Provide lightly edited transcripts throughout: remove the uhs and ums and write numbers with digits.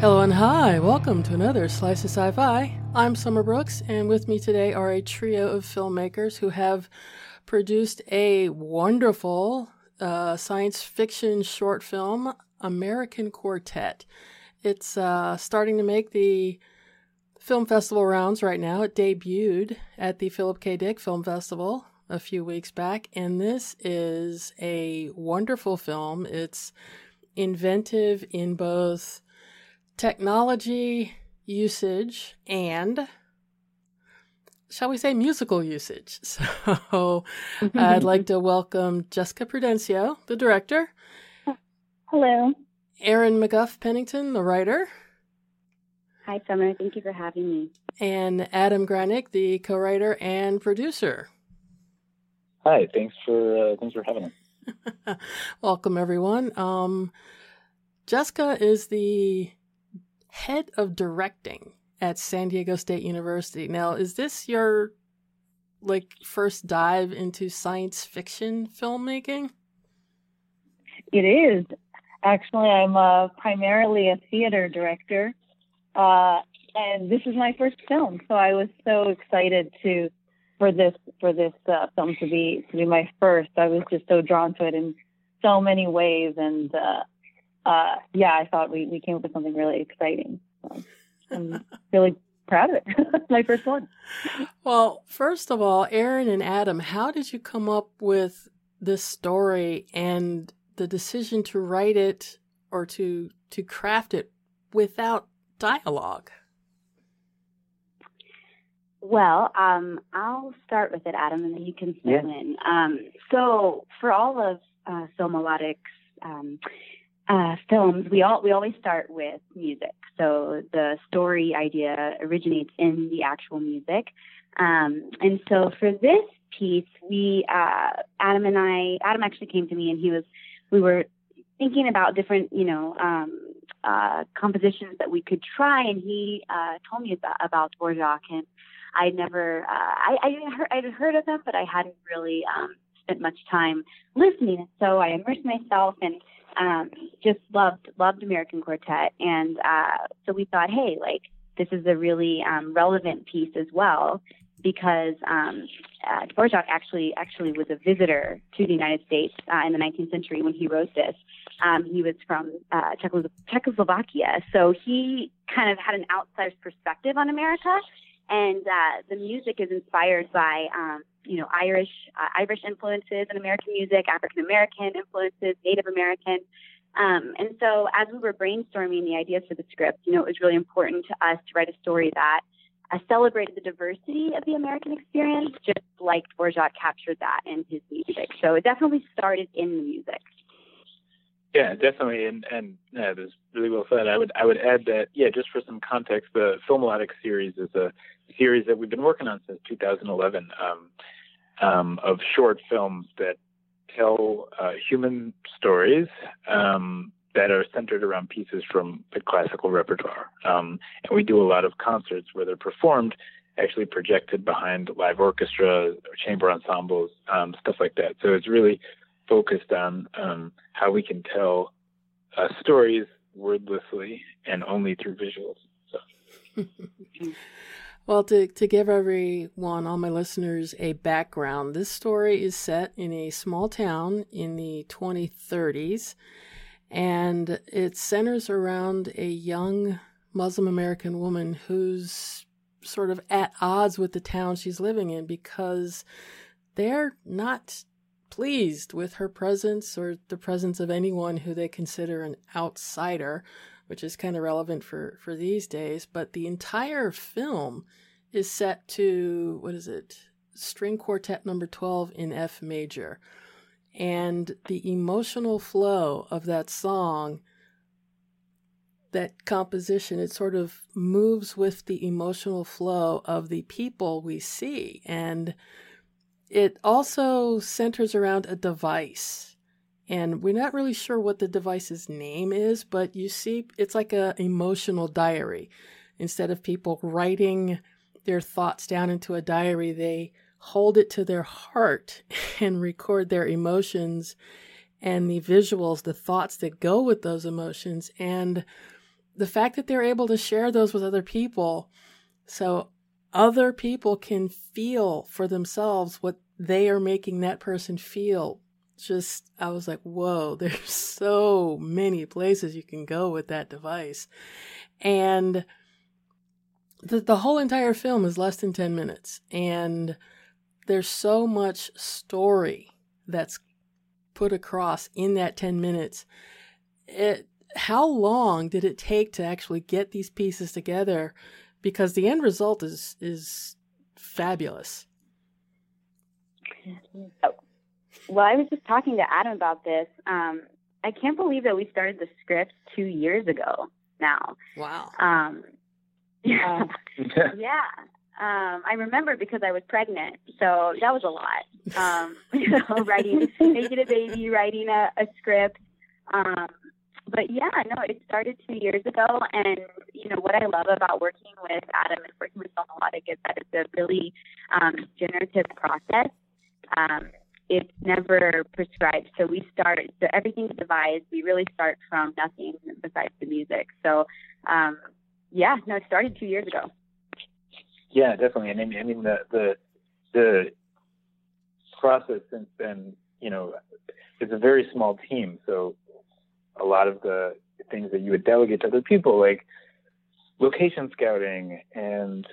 Hello and hi, welcome to another Slice of Sci-Fi. I'm Summer Brooks, and with me today are a trio of filmmakers who have produced a wonderful science fiction short film, American Quartet. It's starting to make the film festival rounds right now. It debuted at the Philip K. Dick Film Festival a few weeks back, and this is a wonderful film. It's inventive in both technology usage and, shall we say, musical usage. So I'd like to welcome Jessica Prudencio, the director. Hello. Erin McGuff Pennington, the writer. Hi, Summer. Thank you for having me. And Adam Granick, the co-writer and producer. Hi, thanks for having us. Welcome, everyone. Jessica is the head of directing at San Diego State University. Now, is this your first dive into science fiction filmmaking? It is. Actually, I'm primarily a theater director, and this is my first film. So I was so excited for this film to be my first. I was just so drawn to it in so many ways, and I thought we came up with something really exciting. So I'm really proud of it. My first one. Well, first of all, Erin and Adam, how did you come up with this story and the decision to write it or to craft it without dialogue? Well, I'll start with it, Adam, and then you can fill in. So for all of Filmologic's films, we always start with music. So the story idea originates in the actual music. And so for this piece, Adam actually came to me, and we were thinking about different, compositions that we could try. And he told me about Dvorak, and I'd never, I'd heard of them, but I hadn't really spent much time listening. So I immersed myself and just loved American Quartet. And so we thought, hey, this is a really relevant piece as well, because Dvorak actually was a visitor to the United States in the 19th century when he wrote this. He was from Czechoslovakia, so he kind of had an outsider's perspective on America. And the music is inspired by, Irish influences in American music, African American influences, Native American. And so as we were brainstorming the ideas for the script, it was really important to us to write a story that celebrated the diversity of the American experience, just like Dvorak captured that in his music. So it definitely started in the music. Yeah, definitely, and that was really well said. I would add that, just for some context, the Filmologic series is a series that we've been working on since 2011 of short films that tell human stories that are centered around pieces from the classical repertoire. And we do a lot of concerts where they're performed, actually projected behind live orchestra or chamber ensembles, stuff like that. So it's really focused on how we can tell stories wordlessly and only through visuals. So. Well, to give everyone, all my listeners, a background, this story is set in a small town in the 2030s, and it centers around a young Muslim American woman who's sort of at odds with the town she's living in because they're not pleased with her presence or the presence of anyone who they consider an outsider, which is kind of relevant for these days. But the entire film is set to, string quartet number 12 in F major. And the emotional flow of that song, that composition, it sort of moves with the emotional flow of the people we see. And it also centers around a device. And we're not really sure what the device's name is, but you see, it's like an emotional diary. Instead of people writing their thoughts down into a diary, they hold it to their heart and record their emotions and the visuals, the thoughts that go with those emotions. And the fact that they're able to share those with other people, so other people can feel for themselves what they are making that person feel. Just, I was like, whoa, there's so many places you can go with that device. And the whole entire film is less than 10 minutes. And there's so much story that's put across in that 10 minutes. How long did it take to actually get these pieces together? Because the end result is fabulous. Well, I was just talking to Adam about this. I can't believe that we started the script 2 years ago now. Wow. Yeah. I remember because I was pregnant, so that was a lot. Making a baby, writing a script. But yeah, no, it started 2 years ago. And, what I love about working with Adam and working with Filmologix is that it's a really generative process. It's never prescribed. So everything's devised. We really start from nothing besides the music. So, it started 2 years ago. Yeah, definitely. And I mean, the process since then, it's a very small team. So a lot of the things that you would delegate to other people, like location scouting and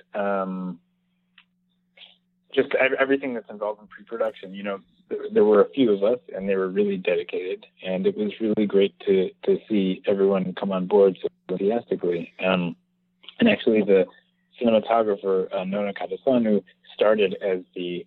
just everything that's involved in pre-production, there were a few of us and they were really dedicated, and it was really great to see everyone come on board so enthusiastically. And actually the cinematographer, Nona Katasanu, started as the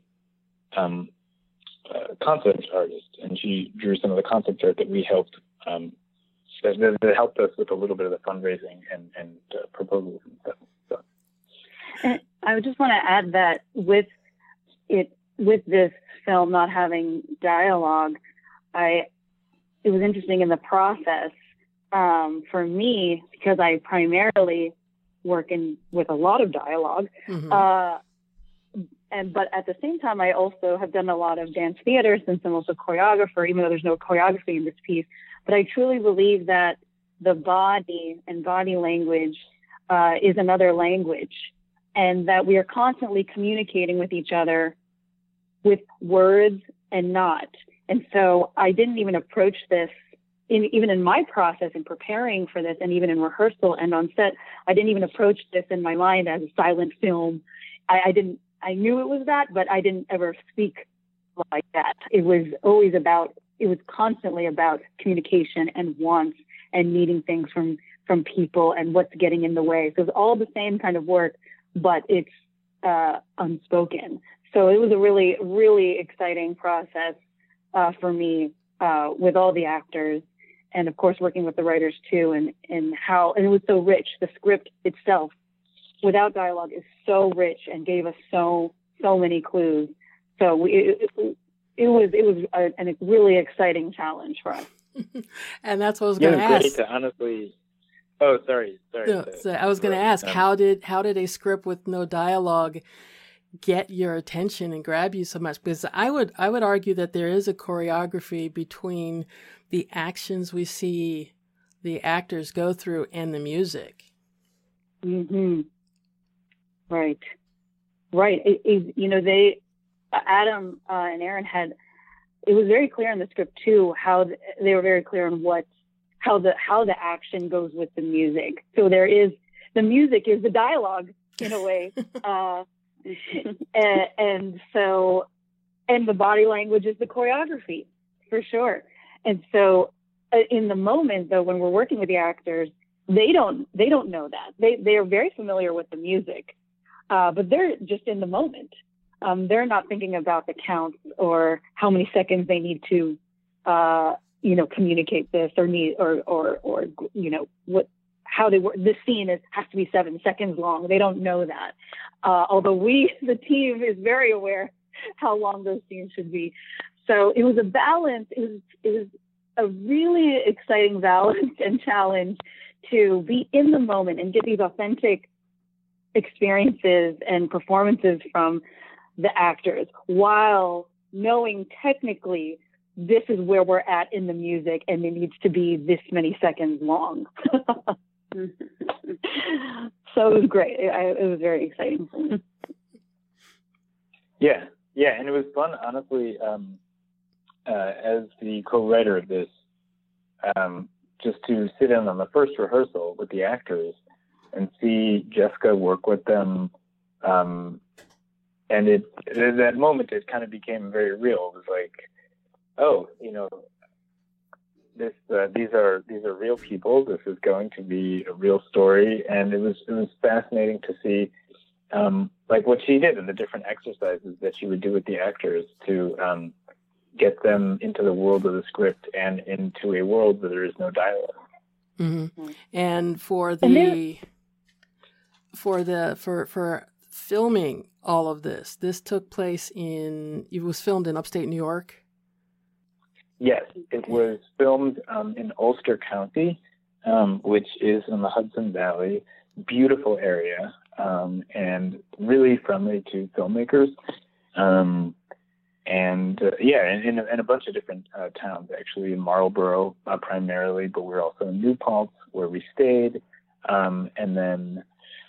concept artist, and she drew some of the concept art that we helped, that helped us with a little bit of the fundraising and proposals and stuff. So. And I would just want to add that with this film not having dialogue, it was interesting in the process for me, because I primarily work with a lot of dialogue. Mm-hmm. But at the same time, I also have done a lot of dance theater since I'm also a choreographer, even though there's no choreography in this piece. But I truly believe that the body and body language is another language, and that we are constantly communicating with each other with words and not. And so I didn't even approach this even in my process in preparing for this, and even in rehearsal and on set, I didn't even approach this in my mind as a silent film. I knew it was that, but I didn't ever speak like that. It was constantly about communication and wants and needing things from people and what's getting in the way. So it's all the same kind of work, but it's unspoken. So it was a really, really exciting process for me with all the actors, and of course working with the writers too, and it was so rich. The script itself, without dialogue, is so rich and gave us so many clues. So it was a really exciting challenge for us. And that's what I was going to ask. Great to honestly. Oh, sorry. No, so I was going to ask, how did a script with no dialogue get your attention and grab you so much? Because I would argue that there is a choreography between the actions we see the actors go through and the music. Mm-hmm. Right. Adam and Aaron it was very clear in the script too, how they were very clear on how the action goes with the music. So the music is the dialogue in a way. and the body language is the choreography for sure. And so in the moment though, when we're working with the actors, they don't know that. They are very familiar with the music, but they're just in the moment. They're not thinking about the counts or how many seconds they need to, communicate this or how they work. This scene has to be 7 seconds long. They don't know that. Although the team is very aware how long those scenes should be. So it was a balance. It was a really exciting balance and challenge to be in the moment and get these authentic experiences and performances from the actors while knowing technically this is where we're at in the music and it needs to be this many seconds long. Mm-hmm. So it was great. It was very exciting for me. Yeah, and it was fun, honestly, as the co-writer of this, just to sit in on the first rehearsal with the actors and see Jessica work with them. And at that moment, it kind of became very real. It was like, oh, these are real people. This is going to be a real story, and it was fascinating to see, like what she did and the different exercises that she would do with the actors to get them into the world of the script and into a world where there is no dialogue. Mm-hmm. And for filming all of this took place it was filmed in upstate New York. Yes, it was filmed in Ulster County, which is in the Hudson Valley. Beautiful area, and really friendly to filmmakers. In a bunch of different towns, actually, in Marlborough primarily, but we're also in New Paltz where we stayed. And then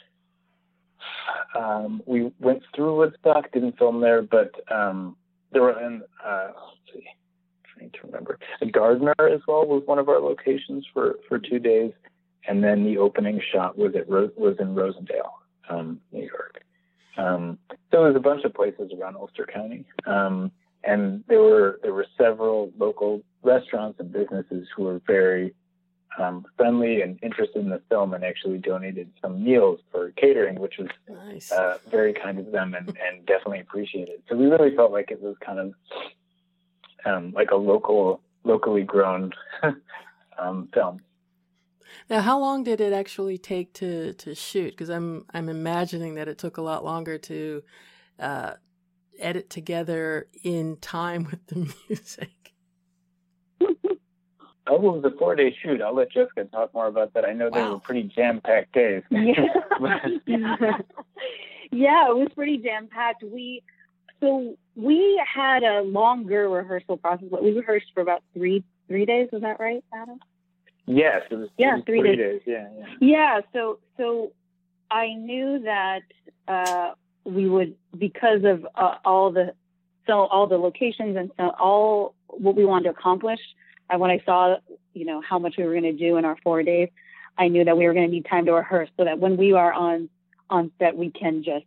we went through Woodstock, didn't film there, but there were, trying to remember, Gardner as well was one of our locations for 2 days. And then the opening shot was in Rosendale, New York. So there was a bunch of places around Ulster County, and there were several local restaurants and businesses who were very friendly and interested in the film, and actually donated some meals for catering, which was nice. Very kind of them and definitely appreciated. So we really felt like it was kind of like a locally grown film. Now, how long did it actually take to shoot? Because I'm imagining that it took a lot longer to edit together in time with the music. Oh, it was a 4-day shoot. I'll let Jessica talk more about that. I know they were pretty jam-packed days. Yeah, yeah, it was pretty jam-packed. We had a longer rehearsal process. We rehearsed for about three days. Was that right, Adam? Yes, it was 3 days. Yeah. So I knew that we would, because of all the locations and so all what we wanted to accomplish. When I saw, how much we were going to do in our 4 days, I knew that we were going to need time to rehearse so that when we are on set, we can just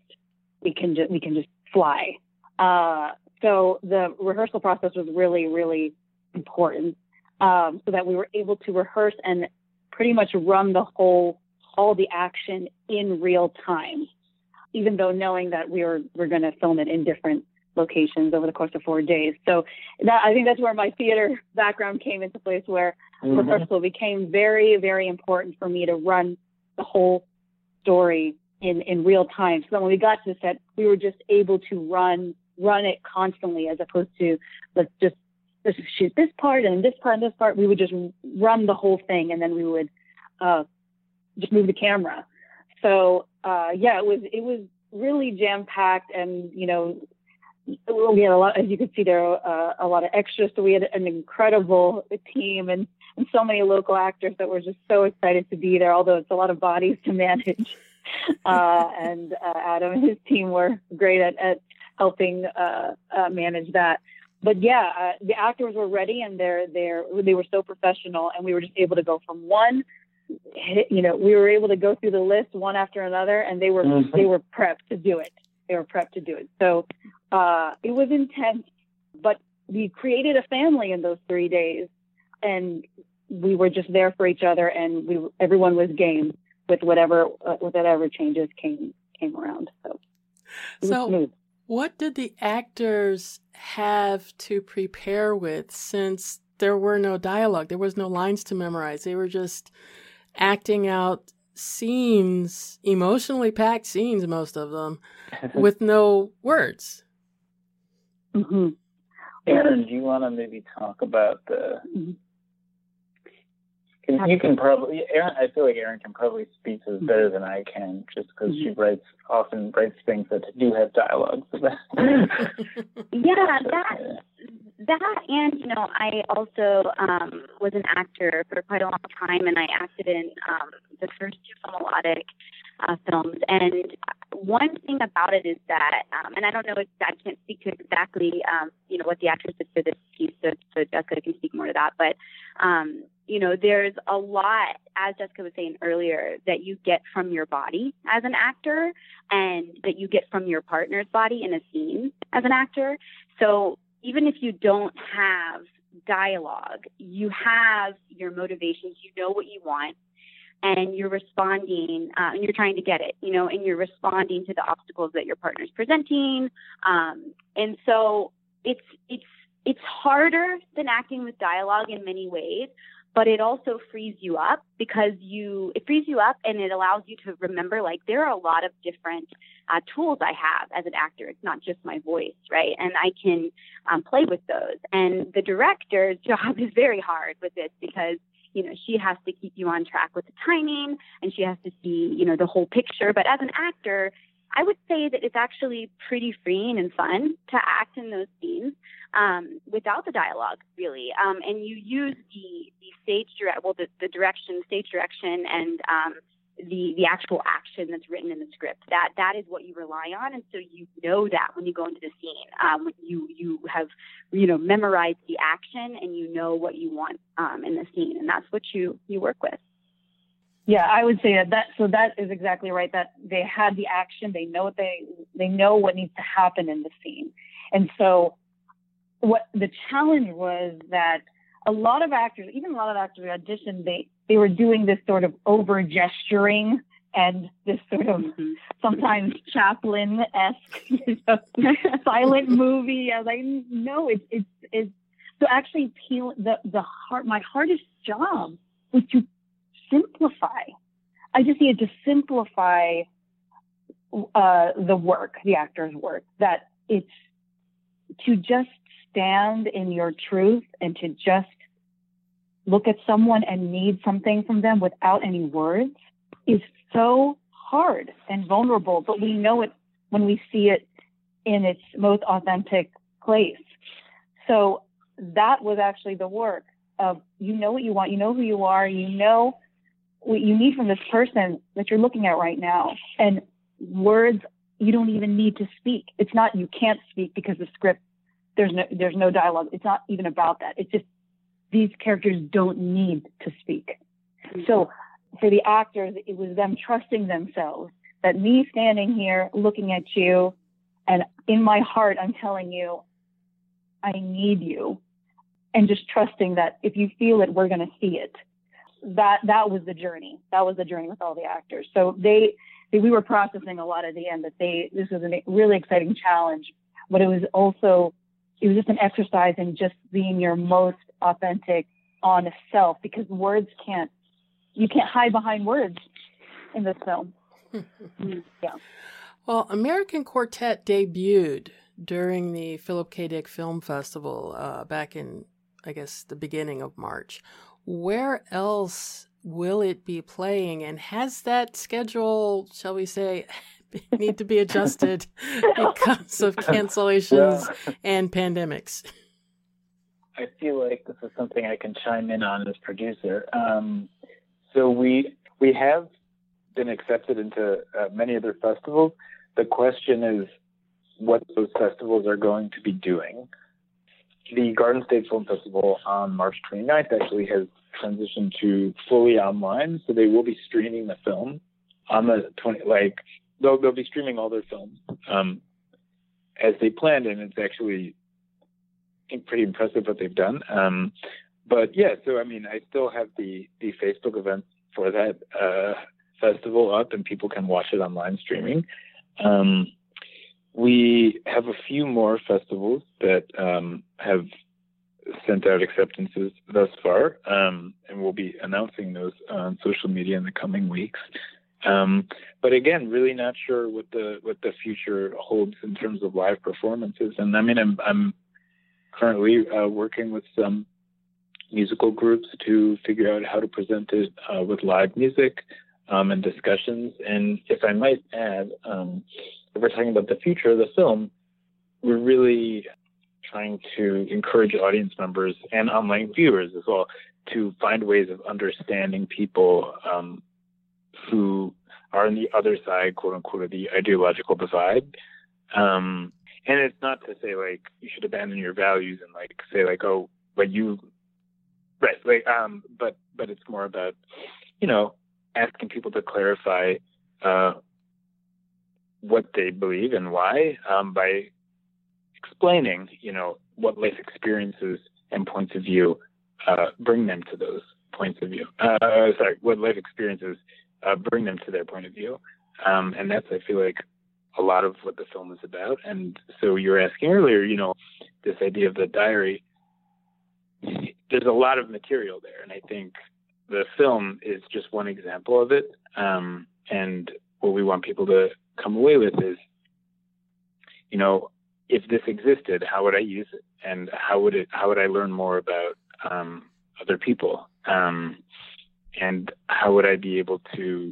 fly. So the rehearsal process was really, really important. So that we were able to rehearse and pretty much run all the action in real time, even though knowing that we're going to film it in different locations over the course of 4 days. So I think that's where my theater background came into place, where rehearsal became very, very important for me to run the whole story in real time. So when we got to the set, we were just able to run it constantly, as opposed to let's shoot this part and this part and this part. We would just run the whole thing, and then we would just move the camera. So it was really jam packed, and we had a lot, as you could see there, a lot of extras. So we had an incredible team and so many local actors that were just so excited to be there. Although it's a lot of bodies to manage, and Adam and his team were great at helping manage that. But the actors were ready, and they were so professional, and we were just able to go from one. We were able to go through the list one after another, and they were prepped to do it. So it was intense, but we created a family in those 3 days, and we were just there for each other, and everyone was game with whatever changes came around. So it was smooth. What did the actors have to prepare with, since there were no dialogue, there was no lines to memorize? They were just acting out scenes, emotionally packed scenes, most of them, with no words. Mm-hmm. Aaron, do you want to maybe talk about the... You can probably, Aaron, I feel like Aaron can probably speak to this better than I can, just because she often writes things that do have dialogue. That, and I also was an actor for quite a long time, and I acted in the first two Filmologic films. And one thing about it is that, and I don't know, I can't speak to exactly, what the actress did for this piece, so Jessica can speak more to that. But, there's a lot, as Jessica was saying earlier, that you get from your body as an actor and that you get from your partner's body in a scene as an actor. So even if you don't have dialogue, you have your motivations, you know what you want, and you're responding, and you're trying to get it, and you're responding to the obstacles that your partner's presenting. And so it's harder than acting with dialogue in many ways, but it also frees you up because it frees you up and it allows you to remember, like, there are a lot of different tools I have as an actor. It's not just my voice, right? And I can play with those. And the director's job is very hard with this because, she has to keep you on track with the timing and she has to see, the whole picture. But as an actor, I would say that it's actually pretty freeing and fun to act in those scenes without the dialogue, really. And you use the stage stage direction, and the actual action that's written in the script. That is what you rely on, and so you know that when you go into the scene, you have memorized the action and you know what you want in the scene, and that's what you work with. Yeah, I would say that is exactly right. That they had the action, they know what needs to happen in the scene. And so what the challenge was that a lot of actors who auditioned, they were doing this sort of over gesturing and this sort of sometimes Chaplin-esque silent movie. I was like, no, it's so actually my hardest job was to simplify. I just needed to simplify the actor's work, that it's to just stand in your truth and to just look at someone and need something from them without any words is so hard and vulnerable, but we know it when we see it in its most authentic place. So that was actually the work of, what you want, who you are, what you need from this person that you're looking at right now. And words, you don't even need to speak. It's not, you can't speak because the script, there's no dialogue. It's not even about that. It's just, these characters don't need to speak. So for the actors, it was them trusting themselves, that me standing here looking at you, and in my heart, I'm telling you, I need you. And just trusting that if you feel it, we're going to see it. That was the journey. That was the journey with all the actors. So we were processing a lot at the end that this was a really exciting challenge, but it was just an exercise in just being your most authentic, honest self, because you can't hide behind words in this film. Yeah. Well, American Quartet debuted during the Philip K. Dick Film Festival back in, I guess, the beginning of March. Where else will it be playing? And has that schedule, shall we say, need to be adjusted because of cancellations and pandemics? I feel like this is something I can chime in on as producer. So we have been accepted into many other festivals. The question is what those festivals are going to be doing. The Garden State Film Festival on March 29th actually has transitioned to fully online, so they will be streaming the film on the they'll be streaming all their films as they planned, and it's actually pretty impressive what they've done. But yeah, so I mean, I still have the Facebook event for that festival up, and people can watch it online streaming. We have a few more festivals that have sent out acceptances thus far, and we'll be announcing those on social media in the coming weeks. But again, really not sure what the future holds in terms of live performances. And I mean, I'm currently working with some musical groups to figure out how to present it with live music and discussions. And if I might add, if we're talking about the future of the film, we're really trying to encourage audience members and online viewers as well to find ways of understanding people who are on the other side, quote unquote, of the ideological divide. And it's not to say like you should abandon your values and like say like, oh, but you, right, like, but it's more about, you know, asking people to clarify what they believe and why by explaining, you know, what life experiences and points of view bring them to those points of view. What life experiences bring them to their point of view. And that's, I feel like, a lot of what the film is about. And so you were asking earlier, you know, this idea of the diary, there's a lot of material there. And I think the film is just one example of it. And what we want people to come away with is, you know, if this existed, how would I use it? And how would I learn more about other people? And how would I be able to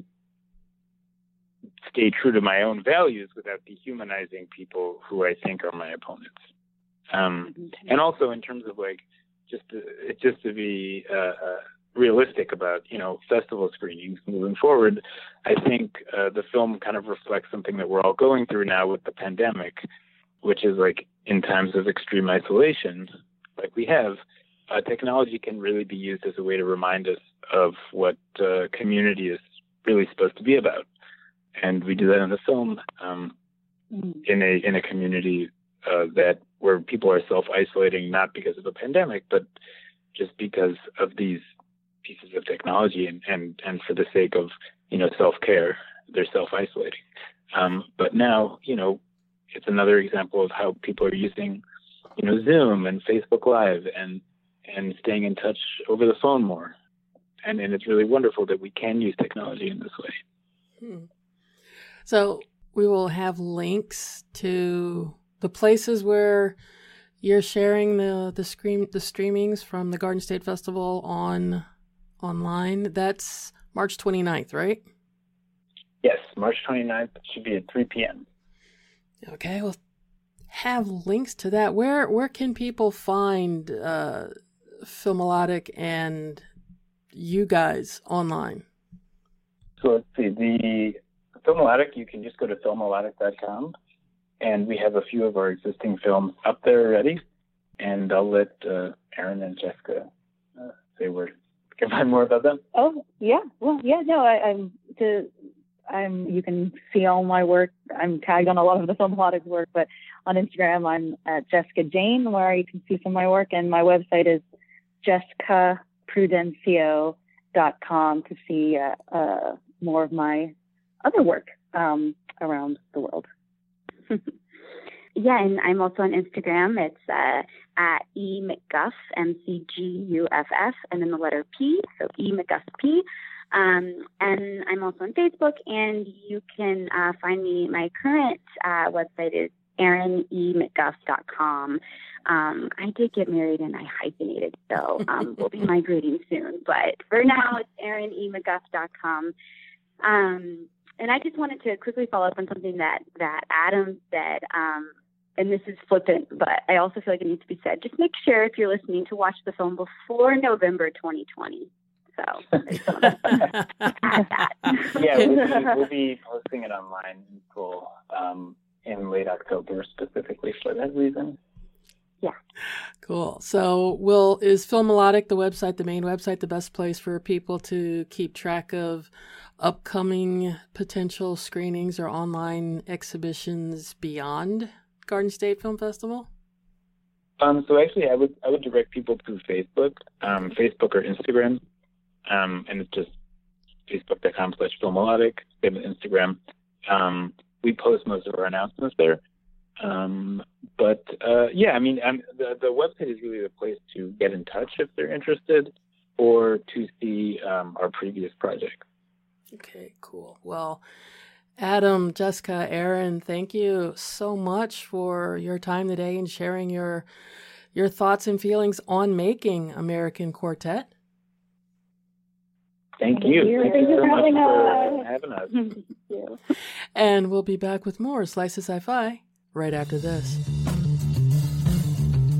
stay true to my own values without dehumanizing people who I think are my opponents? And also in terms of like, just to be realistic about, you know, festival screenings moving forward, I think the film kind of reflects something that we're all going through now with the pandemic, which is like in times of extreme isolation, like we have, technology can really be used as a way to remind us of what community is really supposed to be about. And we do that in the film in a community that where people are self-isolating, not because of a pandemic, but just because of these pieces of technology and for the sake of, you know, self-care, they're self-isolating. But now, you know, it's another example of how people are using, you know, Zoom and Facebook Live and staying in touch over the phone more. And it's really wonderful that we can use technology in this way. So we will have links to the places where you're sharing the streamings from the Garden State Festival online. That's March 29th, right? Yes, March 29th. It should be at 3 p.m. Okay, well, have links to that. Where can people find Filmologic and you guys online? So let's see. The Filmologic, you can just go to filmologic.com, and we have a few of our existing films up there already. And I'll let Erin and Jessica say where you can find more about them. Oh yeah, well yeah, no, you can see all my work. I'm tagged on a lot of the Filmologic work, but on Instagram I'm at Jessica Jane, where you can see some of my work, and my website is jessicaprudencio.com to see more of my other work around the world. Yeah, and I'm also on Instagram. It's at eMcGuff, McGuff, and then the letter P, so eMcGuffP. And I'm also on Facebook, and you can find me. My current website is ErinEMcGuff.com. I did get married and I hyphenated, so we'll be migrating soon. But for now, it's ErinEMcGuff.com. And I just wanted to quickly follow up on something that Adam said. And this is flippant, but I also feel like it needs to be said. Just make sure, if you're listening, to watch the film before November 2020. So I just want to add that. Yeah, we'll be posting it online in late October, specifically for that reason. Yeah. Cool. So is Filmologic, the website, the main website, the best place for people to keep track of upcoming potential screenings or online exhibitions beyond Garden State Film Festival? So actually, I would direct people to Facebook or Instagram, and it's just facebook.com/Filmologic. Same with Instagram. We post most of our announcements there. But yeah, I mean, the website is really the place to get in touch if they're interested, or to see our previous projects. Okay, cool. Well, Adam, Jessica, Erin, thank you so much for your time today and sharing your thoughts and feelings on making American Quartet. Thank you. Thank you so much for having us. Thank you. And we'll be back with more Slices Sci-Fi right after this.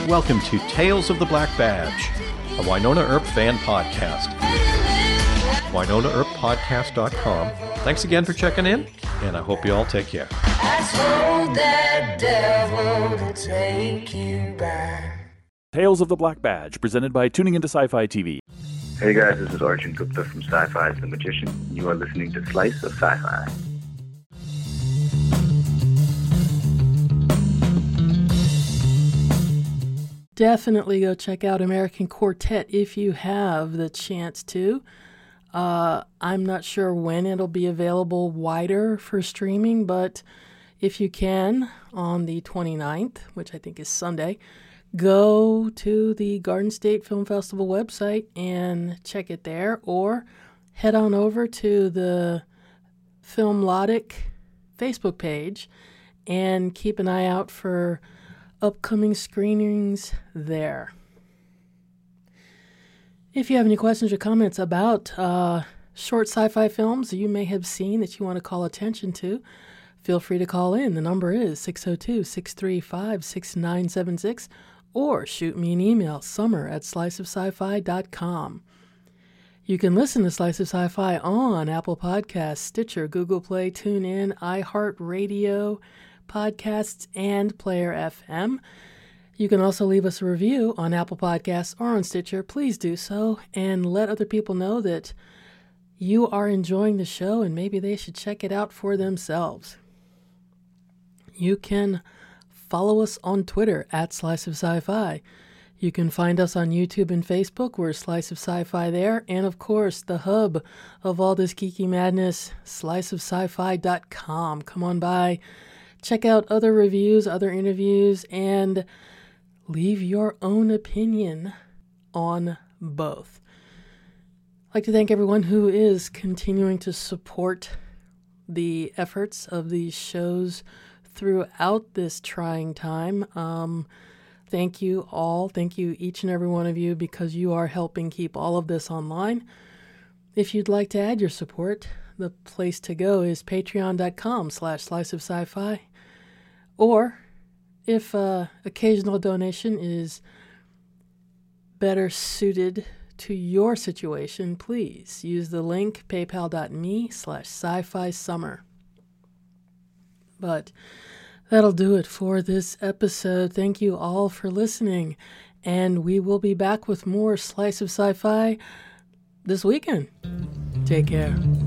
Welcome to Tales of the Black Badge, a Wynonna Earp fan podcast. WynonnaEarpPodcast.com. Thanks again for checking in, and I hope you all take care. I told that devil to take you back. Tales of the Black Badge, presented by Tuning Into Sci-Fi TV. Hey guys, this is Arjun Gupta from Sci-Fi's The Magician. You are listening to Slice of Sci-Fi. Definitely go check out American Quartet if you have the chance to. I'm not sure when it'll be available wider for streaming, but if you can, on the 29th, which I think is Sunday, go to the Garden State Film Festival website and check it there, or head on over to the Filmlogic Facebook page and keep an eye out for upcoming screenings there. If you have any questions or comments about short sci-fi films that you may have seen that you want to call attention to, feel free to call in. The number is 602-635-6976, or shoot me an email, summer@sliceofsci-fi.com. You can listen to Slice of Sci-Fi on Apple Podcasts, Stitcher, Google Play, TuneIn, iHeartRadio, Podcasts, and Player FM. You can also leave us a review on Apple Podcasts or on Stitcher. Please do so, and let other people know that you are enjoying the show and maybe they should check it out for themselves. You can follow us on Twitter @Slice of Sci-Fi. You can find us on YouTube and Facebook. We're Slice of Sci-Fi there. And of course, the hub of all this geeky madness, sliceofsci-fi.com. Come on by, check out other reviews, other interviews, and leave your own opinion on both. I'd like to thank everyone who is continuing to support the efforts of these shows throughout this trying time. Thank you all. Thank you, each and every one of you, because you are helping keep all of this online. If you'd like to add your support, the place to go is patreon.com/sliceofsci-fi. Or if occasional donation is better suited to your situation, please use the link paypal.me/sci-fi summer. But that'll do it for this episode. Thank you all for listening, and we will be back with more Slice of Sci-Fi this weekend. Take care.